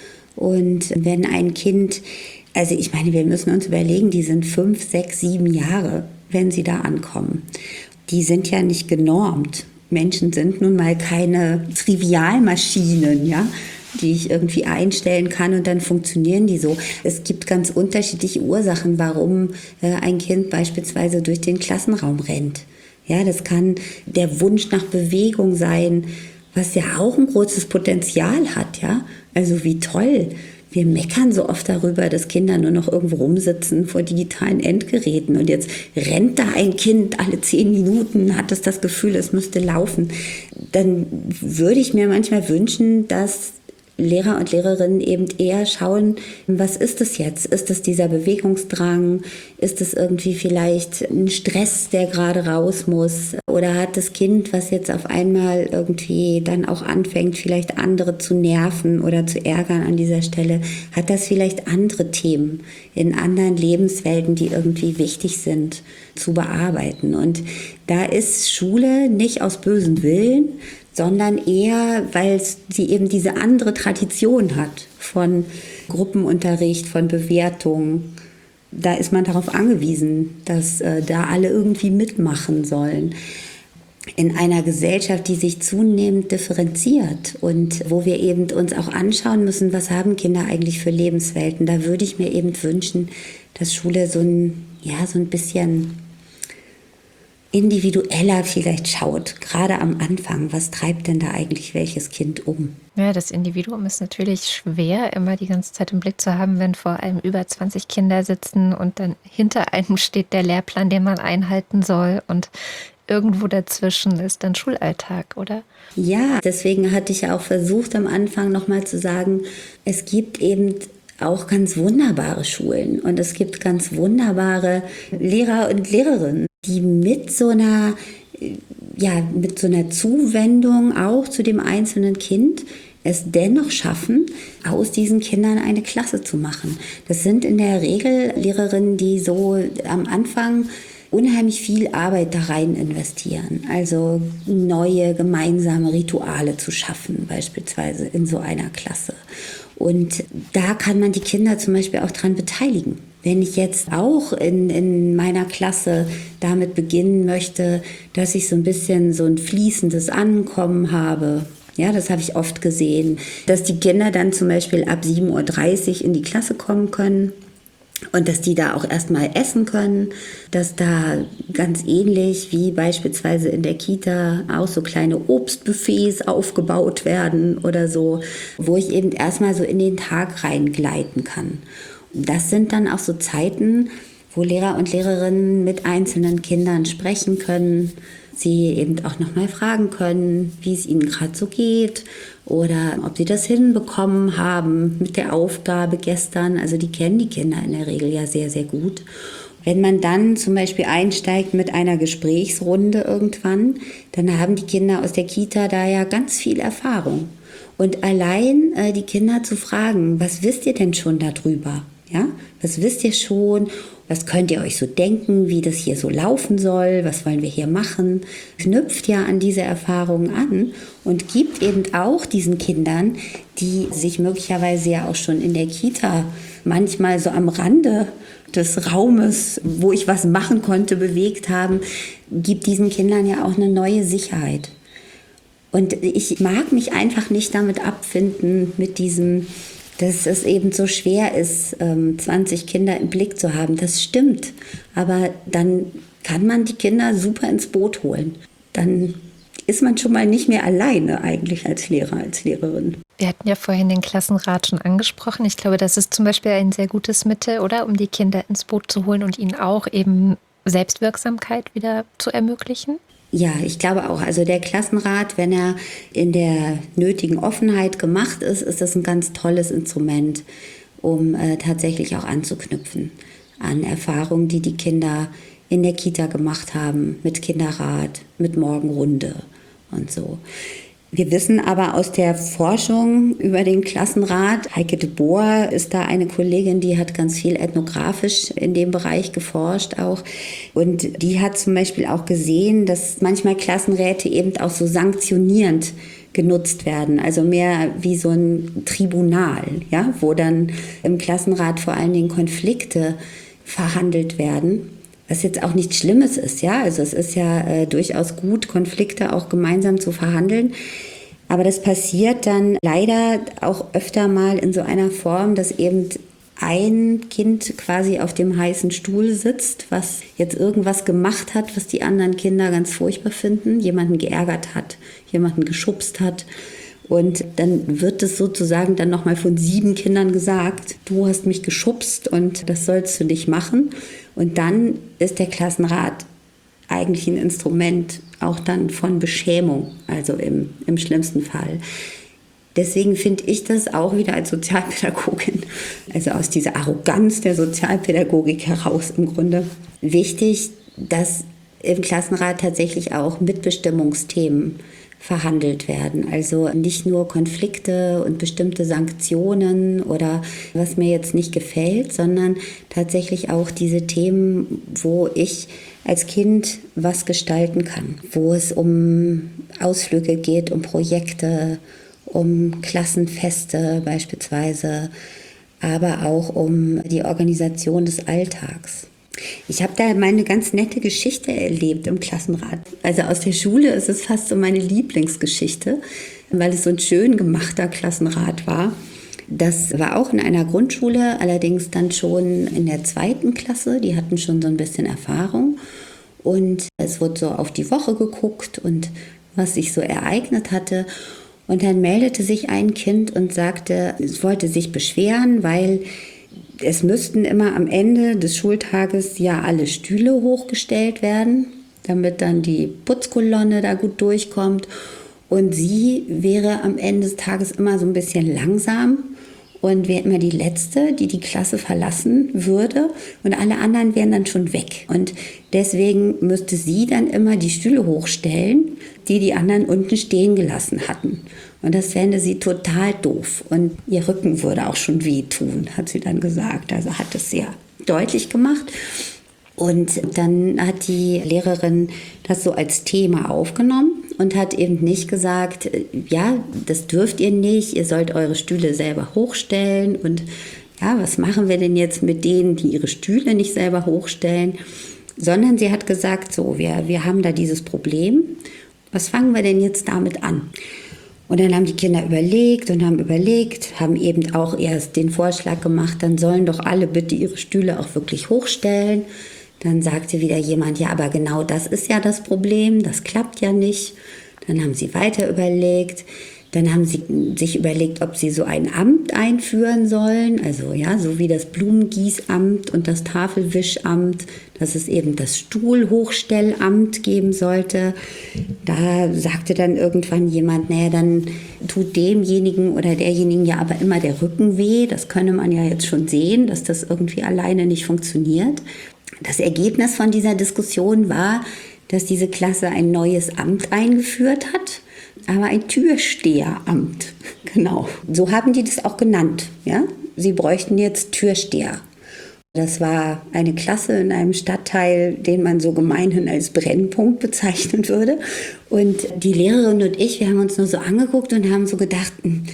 Und wenn ein Kind, also ich meine, wir müssen uns überlegen, die sind fünf, sechs, sieben Jahre, wenn sie da ankommen. Die sind ja nicht genormt. Menschen sind nun mal keine Trivialmaschinen, ja, die ich irgendwie einstellen kann und dann funktionieren die so. Es gibt ganz unterschiedliche Ursachen, warum äh, ein Kind beispielsweise durch den Klassenraum rennt. Ja, das kann der Wunsch nach Bewegung sein, was ja auch ein großes Potenzial hat, ja. Also wie toll, Wir meckern so oft darüber, dass Kinder nur noch irgendwo rumsitzen vor digitalen Endgeräten und jetzt rennt da ein Kind alle zehn Minuten, hat es das Gefühl, es müsste laufen. Dann würde ich mir manchmal wünschen, dass Lehrer und Lehrerinnen eben eher schauen, was ist es jetzt? Ist es dieser Bewegungsdrang? Ist es irgendwie vielleicht ein Stress, der gerade raus muss? Oder hat das Kind, was jetzt auf einmal irgendwie dann auch anfängt, vielleicht andere zu nerven oder zu ärgern an dieser Stelle, hat das vielleicht andere Themen in anderen Lebenswelten, die irgendwie wichtig sind, zu bearbeiten? Und da ist Schule nicht aus bösem Willen, sondern eher, weil sie eben diese andere Tradition hat von Gruppenunterricht, von Bewertung. Da ist man darauf angewiesen, dass äh, da alle irgendwie mitmachen sollen. In einer Gesellschaft, die sich zunehmend differenziert und wo wir eben uns auch anschauen müssen, was haben Kinder eigentlich für Lebenswelten, da würde ich mir eben wünschen, dass Schule so ein, ja, so ein bisschen individueller vielleicht schaut, gerade am Anfang. Was treibt denn da eigentlich welches Kind um?
Ja, das Individuum ist natürlich schwer, immer die ganze Zeit im Blick zu haben, wenn vor allem über zwanzig Kinder sitzen und dann hinter einem steht der Lehrplan, den man einhalten soll und irgendwo dazwischen ist dann Schulalltag, oder?
Ja, deswegen hatte ich ja auch versucht, am Anfang nochmal zu sagen, es gibt eben auch ganz wunderbare Schulen und es gibt ganz wunderbare Lehrer und Lehrerinnen, die mit so einer, ja, mit so einer Zuwendung auch zu dem einzelnen Kind es dennoch schaffen, aus diesen Kindern eine Klasse zu machen. Das sind in der Regel Lehrerinnen, die so am Anfang unheimlich viel Arbeit da rein investieren. Also neue gemeinsame Rituale zu schaffen, beispielsweise in so einer Klasse. Und da kann man die Kinder zum Beispiel auch dran beteiligen. Wenn ich jetzt auch in, in meiner Klasse damit beginnen möchte, dass ich so ein bisschen so ein fließendes Ankommen habe, ja, das habe ich oft gesehen, dass die Kinder dann zum Beispiel ab sieben Uhr dreißig in die Klasse kommen können und dass die da auch erstmal essen können, dass da ganz ähnlich wie beispielsweise in der Kita auch so kleine Obstbuffets aufgebaut werden oder so, wo ich eben erstmal so in den Tag reingleiten kann. Das sind dann auch so Zeiten, wo Lehrer und Lehrerinnen mit einzelnen Kindern sprechen können, sie eben auch nochmal fragen können, wie es ihnen gerade so geht oder ob sie das hinbekommen haben mit der Aufgabe gestern. Also die kennen die Kinder in der Regel ja sehr, sehr gut. Wenn man dann zum Beispiel einsteigt mit einer Gesprächsrunde irgendwann, dann haben die Kinder aus der Kita da ja ganz viel Erfahrung. Und allein äh, die Kinder zu fragen, was wisst ihr denn schon darüber? Ja? Was wisst ihr schon? Was könnt ihr euch so denken, wie das hier so laufen soll? Was wollen wir hier machen? Knüpft ja an diese Erfahrungen an und gibt eben auch diesen Kindern, die sich möglicherweise ja auch schon in der Kita manchmal so am Rande des Raumes, wo ich was machen konnte, bewegt haben, gibt diesen Kindern ja auch eine neue Sicherheit. Und ich mag mich einfach nicht damit abfinden, mit diesem, dass es eben so schwer ist, zwanzig Kinder im Blick zu haben. Das stimmt, aber dann kann man die Kinder super ins Boot holen. Dann ist man schon mal nicht mehr alleine eigentlich als Lehrer, als Lehrerin.
Wir hatten ja vorhin den Klassenrat schon angesprochen. Ich glaube, das ist zum Beispiel ein sehr gutes Mittel, oder? Um die Kinder ins Boot zu holen und ihnen auch eben Selbstwirksamkeit wieder zu ermöglichen.
Ja, ich glaube auch. Also der Klassenrat, wenn er in der nötigen Offenheit gemacht ist, ist das ein ganz tolles Instrument, um äh, tatsächlich auch anzuknüpfen an Erfahrungen, die die Kinder in der Kita gemacht haben, mit Kinderrat, mit Morgenrunde und so. Wir wissen aber aus der Forschung über den Klassenrat, Heike de Boer ist da eine Kollegin, die hat ganz viel ethnografisch in dem Bereich geforscht auch. Und die hat zum Beispiel auch gesehen, dass manchmal Klassenräte eben auch so sanktionierend genutzt werden, also mehr wie so ein Tribunal, ja, wo dann im Klassenrat vor allen Dingen Konflikte verhandelt werden. Was jetzt auch nichts Schlimmes ist, ja. Also es ist ja äh, durchaus gut, Konflikte auch gemeinsam zu verhandeln. Aber das passiert dann leider auch öfter mal in so einer Form, dass eben ein Kind quasi auf dem heißen Stuhl sitzt, was jetzt irgendwas gemacht hat, was die anderen Kinder ganz furchtbar finden, jemanden geärgert hat, jemanden geschubst hat Und dann wird es sozusagen dann nochmal von sieben Kindern gesagt, du hast mich geschubst und das sollst du nicht machen. Und dann ist der Klassenrat eigentlich ein Instrument auch dann von Beschämung, also im, im schlimmsten Fall. Deswegen finde ich das auch wieder als Sozialpädagogin, also aus dieser Arroganz der Sozialpädagogik heraus im Grunde, wichtig, dass im Klassenrat tatsächlich auch Mitbestimmungsthemen verhandelt werden. Also nicht nur Konflikte und bestimmte Sanktionen oder was mir jetzt nicht gefällt, sondern tatsächlich auch diese Themen, wo ich als Kind was gestalten kann, wo es um Ausflüge geht, um Projekte, um Klassenfeste beispielsweise, aber auch um die Organisation des Alltags. Ich habe da meine ganz nette Geschichte erlebt im Klassenrat. Also aus der Schule ist es fast so meine Lieblingsgeschichte, weil es so ein schön gemachter Klassenrat war. Das war auch in einer Grundschule, allerdings dann schon in der zweiten Klasse. Die hatten schon so ein bisschen Erfahrung. Und es wurde so auf die Woche geguckt und was sich so ereignet hatte. Und dann meldete sich ein Kind und sagte, es wollte sich beschweren, weil es müssten immer am Ende des Schultages ja alle Stühle hochgestellt werden, damit dann die Putzkolonne da gut durchkommt. Und sie wäre am Ende des Tages immer so ein bisschen langsam und wäre immer die Letzte, die die Klasse verlassen würde. Und alle anderen wären dann schon weg. Und deswegen müsste sie dann immer die Stühle hochstellen, die die anderen unten stehen gelassen hatten. Und das fände sie total doof. Und ihr Rücken würde auch schon wehtun, hat sie dann gesagt. Also hat es sehr deutlich gemacht. Und dann hat die Lehrerin das so als Thema aufgenommen und hat eben nicht gesagt, ja, das dürft ihr nicht, ihr sollt eure Stühle selber hochstellen. Und ja, was machen wir denn jetzt mit denen, die ihre Stühle nicht selber hochstellen? Sondern sie hat gesagt, so, wir, wir haben da dieses Problem. Was fangen wir denn jetzt damit an? Und dann haben die Kinder überlegt und haben überlegt, haben eben auch erst den Vorschlag gemacht, dann sollen doch alle bitte ihre Stühle auch wirklich hochstellen. Dann sagte wieder jemand, ja, aber genau das ist ja das Problem, das klappt ja nicht. Dann haben sie weiter überlegt. Dann haben sie sich überlegt, ob sie so ein Amt einführen sollen, also ja, so wie das Blumengießamt und das Tafelwischamt, dass es eben das Stuhlhochstellamt geben sollte. Da sagte dann irgendwann jemand, naja, dann tut demjenigen oder derjenigen ja aber immer der Rücken weh. Das könne man ja jetzt schon sehen, dass das irgendwie alleine nicht funktioniert. Das Ergebnis von dieser Diskussion war, dass diese Klasse ein neues Amt eingeführt hat, aber ein Türsteheramt. Genau. So haben die das auch genannt. Ja? Sie bräuchten jetzt Türsteher. Das war eine Klasse in einem Stadtteil, den man so gemeinhin als Brennpunkt bezeichnen würde. Und die Lehrerin und ich, wir haben uns nur so angeguckt und haben so gedacht,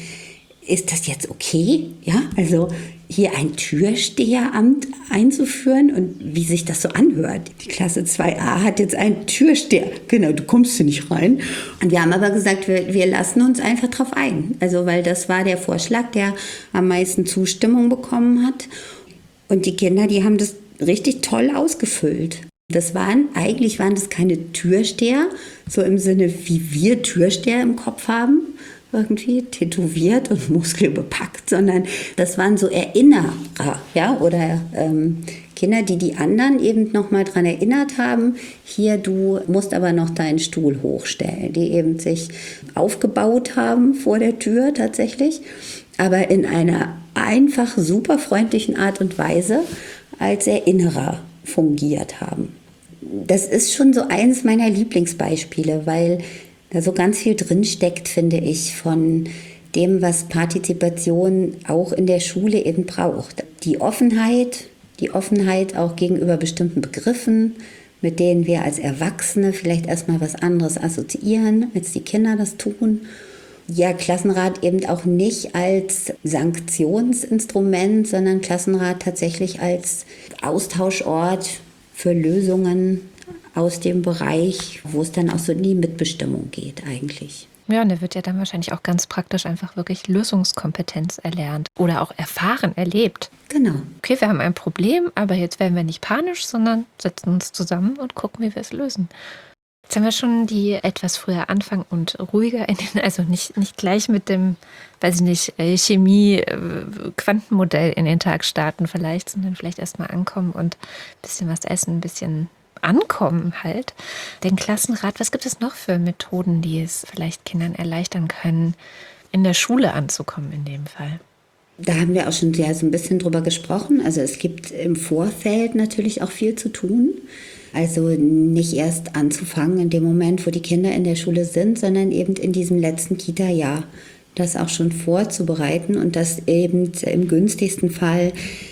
ist das jetzt okay? Ja, also hier ein Türsteheramt einzuführen und wie sich das so anhört. Die Klasse zwei a hat jetzt einen Türsteher. Genau, du kommst hier nicht rein. Und wir haben aber gesagt, wir, wir lassen uns einfach drauf ein. Also, weil das war der Vorschlag, der am meisten Zustimmung bekommen hat. Und die Kinder, die haben das richtig toll ausgefüllt. Das waren, eigentlich waren das keine Türsteher, so im Sinne, wie wir Türsteher im Kopf haben, irgendwie tätowiert und muskelbepackt, sondern das waren so Erinnerer, ja, oder ähm, Kinder, die die anderen eben noch mal dran erinnert haben, hier, du musst aber noch deinen Stuhl hochstellen, die eben sich aufgebaut haben vor der Tür tatsächlich, aber in einer einfach super freundlichen Art und Weise als Erinnerer fungiert haben. Das ist schon so eines meiner Lieblingsbeispiele, weil da so ganz viel drinsteckt, finde ich, von dem, was Partizipation auch in der Schule eben braucht. Die Offenheit, die Offenheit auch gegenüber bestimmten Begriffen, mit denen wir als Erwachsene vielleicht erstmal was anderes assoziieren, als die Kinder das tun. Ja, Klassenrat eben auch nicht als Sanktionsinstrument, sondern Klassenrat tatsächlich als Austauschort für Lösungen aus dem Bereich, wo es dann auch so in die Mitbestimmung geht eigentlich.
Ja, und da wird ja dann wahrscheinlich auch ganz praktisch einfach wirklich Lösungskompetenz erlernt oder auch erfahren, erlebt.
Genau.
Okay, wir haben ein Problem, aber jetzt werden wir nicht panisch, sondern setzen uns zusammen und gucken, wie wir es lösen. Jetzt haben wir schon die etwas früher anfangen und ruhiger, in den, also nicht, nicht gleich mit dem, weiß ich nicht, Chemie, Quantenmodell in den Tag starten vielleicht, sondern vielleicht erstmal ankommen und ein bisschen was essen, ein bisschen ankommen halt. Den Klassenrat, was gibt es noch für Methoden, die es vielleicht Kindern erleichtern können, in der Schule anzukommen in dem Fall?
Da haben wir auch schon ja, so ein bisschen drüber gesprochen. Also es gibt im Vorfeld natürlich auch viel zu tun. Also nicht erst anzufangen in dem Moment, wo die Kinder in der Schule sind, sondern eben in diesem letzten Kita-Jahr das auch schon vorzubereiten und das eben im günstigsten Fall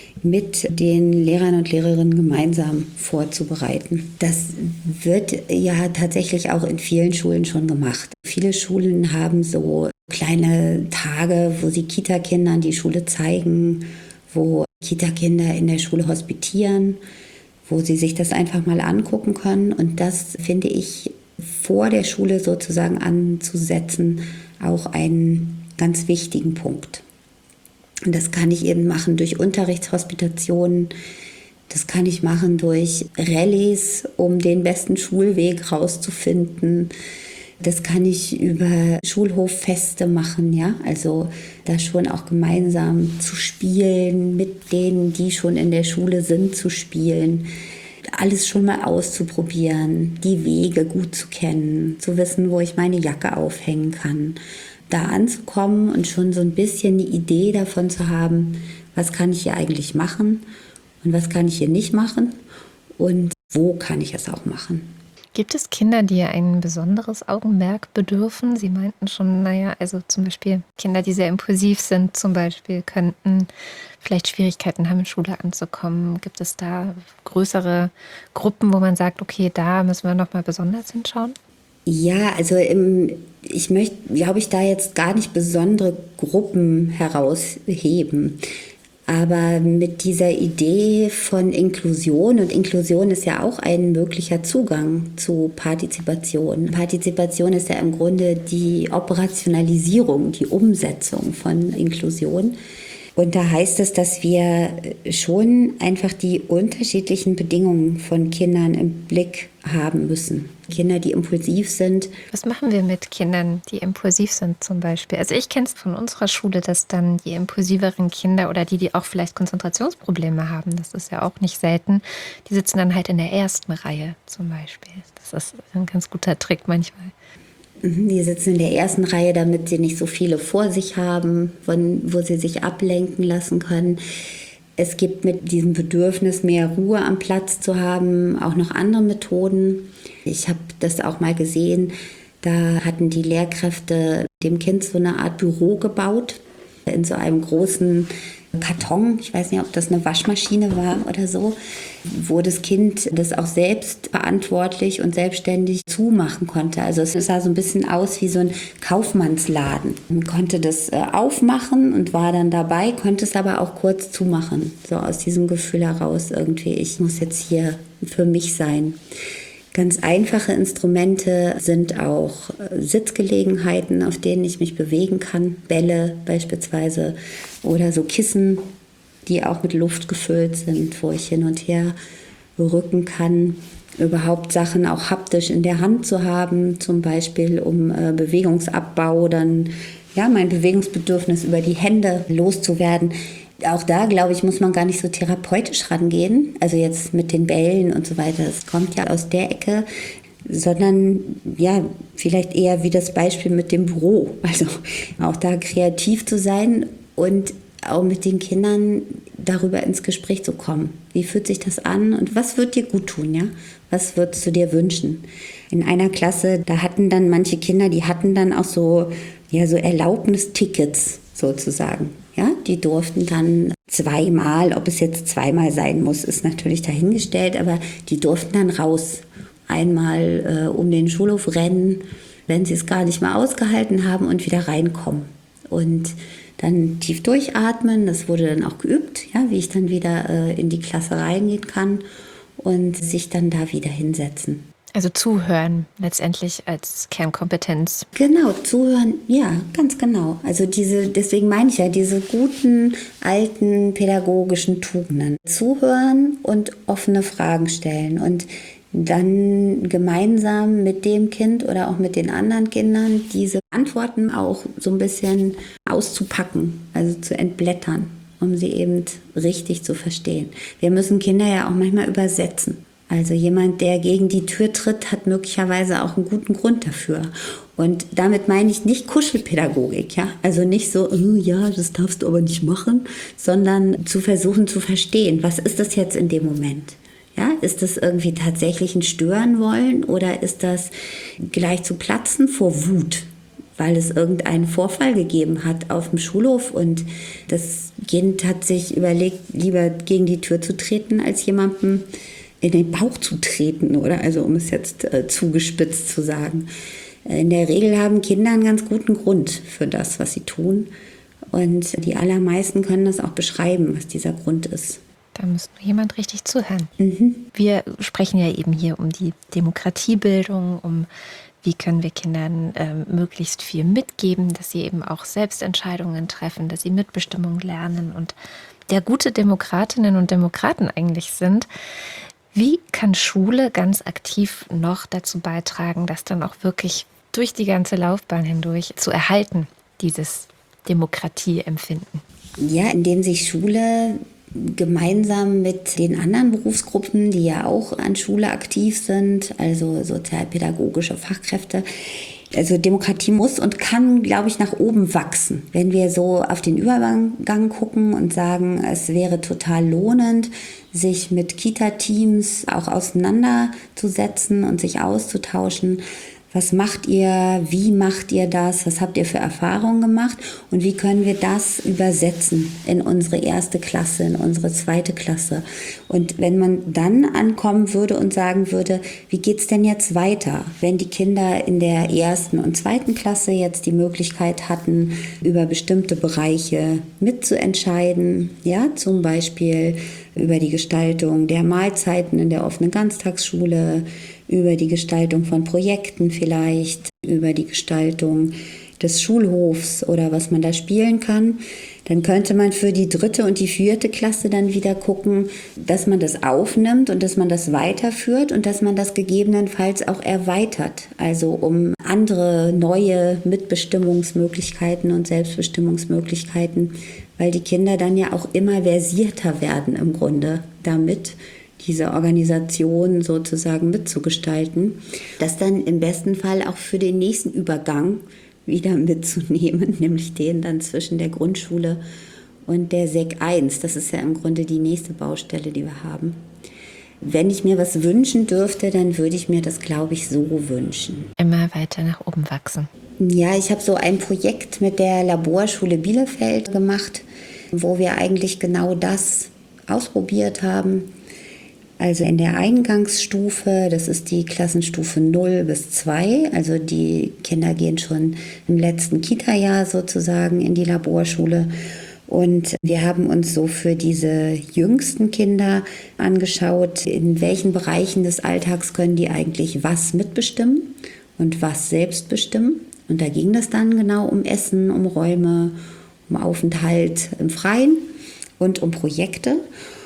mit den Lehrern und Lehrerinnen gemeinsam vorzubereiten. Das wird ja tatsächlich auch in vielen Schulen schon gemacht. Viele Schulen haben so kleine Tage, wo sie Kita-Kindern die Schule zeigen, wo Kita-Kinder in der Schule hospitieren, wo sie sich das einfach mal angucken können. Und das finde ich vor der Schule sozusagen anzusetzen, auch einen ganz wichtigen Punkt. Und das kann ich eben machen durch Unterrichtshospitationen, das kann ich machen durch Rallyes, um den besten Schulweg rauszufinden. Das kann ich über Schulhoffeste machen, ja, also da schon auch gemeinsam zu spielen, mit denen, die schon in der Schule sind, zu spielen, alles schon mal auszuprobieren, die Wege gut zu kennen, zu wissen, wo ich meine Jacke aufhängen kann, da anzukommen und schon so ein bisschen die Idee davon zu haben, was kann ich hier eigentlich machen und was kann ich hier nicht machen und wo kann ich es auch machen.
Gibt es Kinder, die ein besonderes Augenmerk bedürfen? Sie meinten schon, naja, also zum Beispiel Kinder, die sehr impulsiv sind, zum Beispiel, könnten vielleicht Schwierigkeiten haben, in Schule anzukommen. Gibt es da größere Gruppen, wo man sagt, okay, da müssen wir nochmal besonders hinschauen?
Ja, also im, ich möchte, glaube ich, da jetzt gar nicht besondere Gruppen herausheben. Aber mit dieser Idee von Inklusion, und Inklusion ist ja auch ein möglicher Zugang zu Partizipation. Partizipation ist ja im Grunde die Operationalisierung, die Umsetzung von Inklusion. Und da heißt es, dass wir schon einfach die unterschiedlichen Bedingungen von Kindern im Blick haben müssen. Kinder, die impulsiv sind.
Was machen wir mit Kindern, die impulsiv sind zum Beispiel? Also ich kenne es von unserer Schule, dass dann die impulsiveren Kinder oder die, die auch vielleicht Konzentrationsprobleme haben, das ist ja auch nicht selten, die sitzen dann halt in der ersten Reihe zum Beispiel. Das ist ein ganz guter Trick manchmal.
Die sitzen in der ersten Reihe, damit sie nicht so viele vor sich haben, von, wo sie sich ablenken lassen können. Es gibt mit diesem Bedürfnis, mehr Ruhe am Platz zu haben, auch noch andere Methoden. Ich habe das auch mal gesehen, da hatten die Lehrkräfte dem Kind so eine Art Büro gebaut, in so einem großen Karton, ich weiß nicht, ob das eine Waschmaschine war oder so, wo das Kind das auch selbst verantwortlich und selbstständig zumachen konnte. Also es sah so ein bisschen aus wie so ein Kaufmannsladen. Man konnte das aufmachen und war dann dabei, konnte es aber auch kurz zumachen. So aus diesem Gefühl heraus irgendwie, ich muss jetzt hier für mich sein. Ganz einfache Instrumente sind auch Sitzgelegenheiten, auf denen ich mich bewegen kann. Bälle beispielsweise oder so Kissen, die auch mit Luft gefüllt sind, wo ich hin und her rücken kann. Überhaupt Sachen auch haptisch in der Hand zu haben, zum Beispiel um äh, Bewegungsabbau, dann ja, mein Bewegungsbedürfnis über die Hände loszuwerden. Auch da, glaube ich, muss man gar nicht so therapeutisch rangehen, also jetzt mit den Bällen und so weiter, das kommt ja aus der Ecke, sondern ja, vielleicht eher wie das Beispiel mit dem Büro, also auch da kreativ zu sein und auch mit den Kindern darüber ins Gespräch zu kommen. Wie fühlt sich das an und was wird dir gut tun, ja? Was würdest du dir wünschen? In einer Klasse, da hatten dann manche Kinder, die hatten dann auch so, ja, so Erlaubnistickets sozusagen. Ja, die durften dann zweimal, ob es jetzt zweimal sein muss, ist natürlich dahingestellt, aber die durften dann raus. Einmal äh, um den Schulhof rennen, wenn sie es gar nicht mehr ausgehalten haben und wieder reinkommen. Und dann tief durchatmen, das wurde dann auch geübt, ja, wie ich dann wieder äh, in die Klasse reingehen kann und sich dann da wieder hinsetzen.
Also zuhören letztendlich als Kernkompetenz.
Genau, zuhören, ja, ganz genau. Also diese, deswegen meine ich ja, diese guten, alten pädagogischen Tugenden. Zuhören und offene Fragen stellen und dann gemeinsam mit dem Kind oder auch mit den anderen Kindern diese Antworten auch so ein bisschen auszupacken, also zu entblättern, um sie eben richtig zu verstehen. Wir müssen Kinder ja auch manchmal übersetzen. Also jemand, der gegen die Tür tritt, hat möglicherweise auch einen guten Grund dafür. Und damit meine ich nicht Kuschelpädagogik, ja, also nicht so, oh, ja, das darfst du aber nicht machen, sondern zu versuchen zu verstehen, was ist das jetzt in dem Moment? Ja, ist das irgendwie tatsächlich ein Stören wollen oder ist das gleich zu platzen vor Wut, weil es irgendeinen Vorfall gegeben hat auf dem Schulhof und das Kind hat sich überlegt, lieber gegen die Tür zu treten, als jemandem in den Bauch zu treten, oder? Also um es jetzt äh, zugespitzt zu sagen. In der Regel haben Kinder einen ganz guten Grund für das, was sie tun. Und die allermeisten können das auch beschreiben, was dieser Grund ist.
Da müsste jemand richtig zuhören. Mhm. Wir sprechen ja eben hier um die Demokratiebildung, um wie können wir Kindern äh, möglichst viel mitgeben, dass sie eben auch Selbstentscheidungen treffen, dass sie Mitbestimmung lernen und der gute Demokratinnen und Demokraten eigentlich sind. Wie kann Schule ganz aktiv noch dazu beitragen, das dann auch wirklich durch die ganze Laufbahn hindurch zu erhalten, dieses Demokratieempfinden?
Ja, indem sich Schule gemeinsam mit den anderen Berufsgruppen, die ja auch an Schule aktiv sind, also sozialpädagogische Fachkräfte, also Demokratie muss und kann, glaube ich, nach oben wachsen. Wenn wir so auf den Übergang gucken und sagen, es wäre total lohnend, sich mit Kita-Teams auch auseinanderzusetzen und sich auszutauschen. Was macht ihr? Wie macht ihr das? Was habt ihr für Erfahrungen gemacht? Und wie können wir das übersetzen in unsere erste Klasse, in unsere zweite Klasse? Und wenn man dann ankommen würde und sagen würde, wie geht's denn jetzt weiter? Wenn die Kinder in der ersten und zweiten Klasse jetzt die Möglichkeit hatten, über bestimmte Bereiche mitzuentscheiden, ja, zum Beispiel über die Gestaltung der Mahlzeiten in der offenen Ganztagsschule, über die Gestaltung von Projekten vielleicht, über die Gestaltung des Schulhofs oder was man da spielen kann, dann könnte man für die dritte und die vierte Klasse dann wieder gucken, dass man das aufnimmt und dass man das weiterführt und dass man das gegebenenfalls auch erweitert, also um andere neue Mitbestimmungsmöglichkeiten und Selbstbestimmungsmöglichkeiten, weil die Kinder dann ja auch immer versierter werden im Grunde damit, diese Organisation sozusagen mitzugestalten, das dann im besten Fall auch für den nächsten Übergang wieder mitzunehmen, nämlich den dann zwischen der Grundschule und der Sek eins. Das ist ja im Grunde die nächste Baustelle, die wir haben. Wenn ich mir was wünschen dürfte, dann würde ich mir das, glaube ich, so wünschen.
Immer weiter nach oben wachsen.
Ja, ich habe so ein Projekt mit der Laborschule Bielefeld gemacht, wo wir eigentlich genau das ausprobiert haben. Also in der Eingangsstufe, das ist die Klassenstufe null bis zwei, also die Kinder gehen schon im letzten Kita-Jahr sozusagen in die Laborschule. Und wir haben uns so für diese jüngsten Kinder angeschaut, in welchen Bereichen des Alltags können die eigentlich was mitbestimmen und was selbst bestimmen. Und da ging das dann genau um Essen, um Räume, um Aufenthalt im Freien und um Projekte.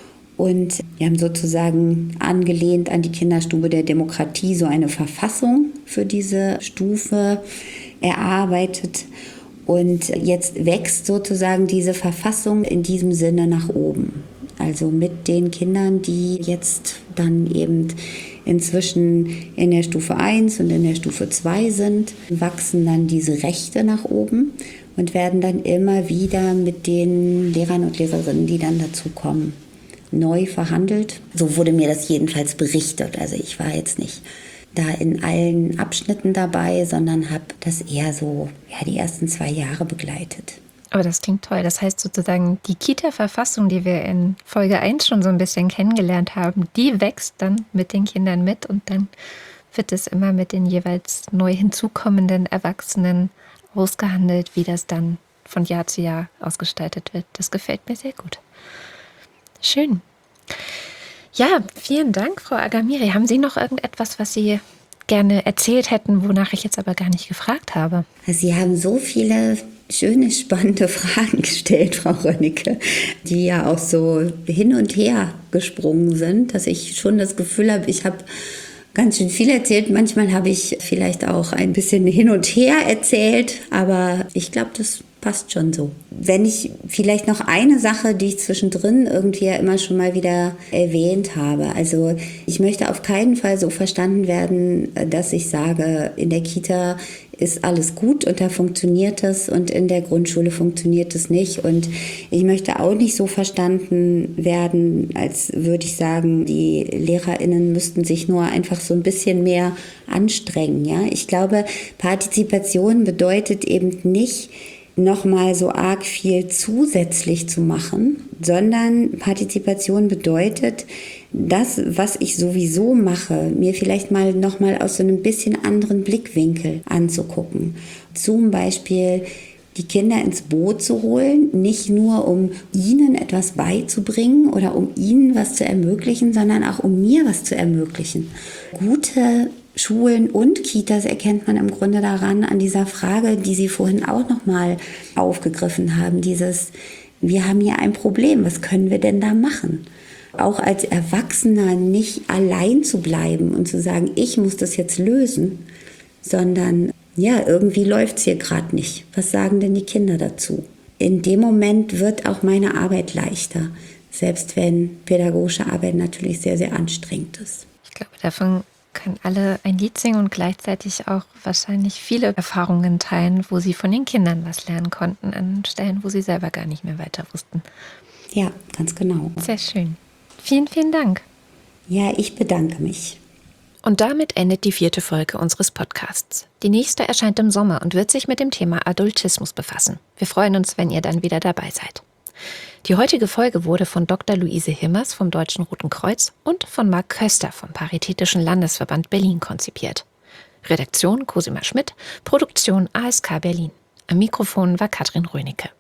Und wir haben sozusagen angelehnt an die Kinderstube der Demokratie so eine Verfassung für diese Stufe erarbeitet. Und jetzt wächst sozusagen diese Verfassung in diesem Sinne nach oben. Also mit den Kindern, die jetzt dann eben inzwischen in der Stufe eins und in der Stufe zwei sind, wachsen dann diese Rechte nach oben und werden dann immer wieder mit den Lehrern und Lehrerinnen, die dann dazu kommen, neu verhandelt. So wurde mir das jedenfalls berichtet. Also ich war jetzt nicht da in allen Abschnitten dabei, sondern habe das eher so ja, die ersten zwei Jahre begleitet.
Aber das klingt toll. Das heißt sozusagen, die Kita-Verfassung, die wir in Folge eins schon so ein bisschen kennengelernt haben, die wächst dann mit den Kindern mit und dann wird es immer mit den jeweils neu hinzukommenden Erwachsenen ausgehandelt, wie das dann von Jahr zu Jahr ausgestaltet wird. Das gefällt mir sehr gut. Schön. Ja, vielen Dank, Frau Agamiri. Haben Sie noch irgendetwas, was Sie gerne erzählt hätten, wonach ich jetzt aber gar nicht gefragt habe?
Sie haben so viele schöne, spannende Fragen gestellt, Frau Rönnecke, die ja auch so hin und her gesprungen sind, dass ich schon das Gefühl habe, ich habe ganz schön viel erzählt. Manchmal habe ich vielleicht auch ein bisschen hin und her erzählt, aber ich glaube, das passt schon so. Wenn ich vielleicht noch eine Sache, die ich zwischendrin irgendwie ja immer schon mal wieder erwähnt habe. Also ich möchte auf keinen Fall so verstanden werden, dass ich sage, in der Kita ist alles gut und da funktioniert es und in der Grundschule funktioniert es nicht. Und ich möchte auch nicht so verstanden werden, als würde ich sagen, die LehrerInnen müssten sich nur einfach so ein bisschen mehr anstrengen. Ja? Ich glaube, Partizipation bedeutet eben nicht, nochmal so arg viel zusätzlich zu machen, sondern Partizipation bedeutet, das, was ich sowieso mache, mir vielleicht mal nochmal aus so einem bisschen anderen Blickwinkel anzugucken. Zum Beispiel die Kinder ins Boot zu holen, nicht nur um ihnen etwas beizubringen oder um ihnen was zu ermöglichen, sondern auch um mir was zu ermöglichen. Gute Schulen und Kitas erkennt man im Grunde daran, an dieser Frage, die Sie vorhin auch nochmal aufgegriffen haben, dieses, wir haben hier ein Problem, was können wir denn da machen? Auch als Erwachsener nicht allein zu bleiben und zu sagen, ich muss das jetzt lösen, sondern ja, irgendwie läuft es hier gerade nicht. Was sagen denn die Kinder dazu? In dem Moment wird auch meine Arbeit leichter, selbst wenn pädagogische Arbeit natürlich sehr, sehr anstrengend ist.
Ich glaube, davon können alle ein Lied singen und gleichzeitig auch wahrscheinlich viele Erfahrungen teilen, wo sie von den Kindern was lernen konnten, an Stellen, wo sie selber gar nicht mehr weiter wussten.
Ja, ganz genau.
Sehr schön. Vielen, vielen Dank.
Ja, ich bedanke mich.
Und damit endet die vierte Folge unseres Podcasts. Die nächste erscheint im Sommer und wird sich mit dem Thema Adultismus befassen. Wir freuen uns, wenn ihr dann wieder dabei seid. Die heutige Folge wurde von Doktor Luise Himmers vom Deutschen Roten Kreuz und von Marc Köster vom Paritätischen Landesverband Berlin konzipiert. Redaktion Cosima Schmidt, Produktion A S K Berlin. Am Mikrofon war Katrin Rönecke.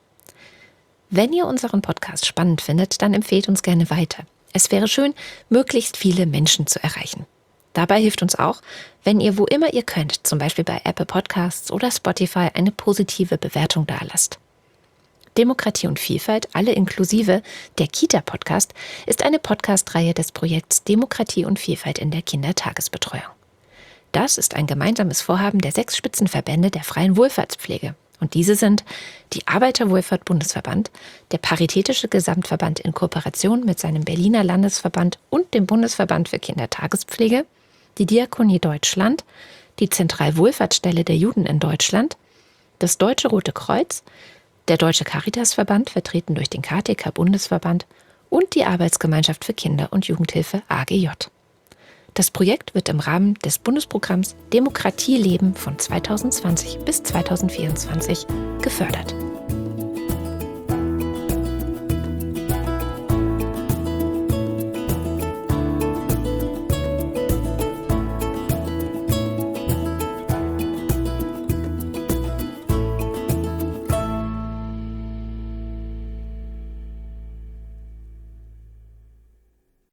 Wenn ihr unseren Podcast spannend findet, dann empfehlt uns gerne weiter. Es wäre schön, möglichst viele Menschen zu erreichen. Dabei hilft uns auch, wenn ihr wo immer ihr könnt, zum Beispiel bei Apple Podcasts oder Spotify, eine positive Bewertung dalasst. Demokratie und Vielfalt, alle inklusive, der Kita-Podcast, ist eine Podcast-Reihe des Projekts Demokratie und Vielfalt in der Kindertagesbetreuung. Das ist ein gemeinsames Vorhaben der sechs Spitzenverbände der freien Wohlfahrtspflege. Und diese sind die Arbeiterwohlfahrt-Bundesverband, der Paritätische Gesamtverband in Kooperation mit seinem Berliner Landesverband und dem Bundesverband für Kindertagespflege, die Diakonie Deutschland, die Zentralwohlfahrtsstelle der Juden in Deutschland, das Deutsche Rote Kreuz, der Deutsche Caritasverband, vertreten durch den K T K-Bundesverband und die Arbeitsgemeinschaft für Kinder- und Jugendhilfe A G J. Das Projekt wird im Rahmen des Bundesprogramms Demokratie leben von zweitausendzwanzig bis zweitausendvierundzwanzig gefördert.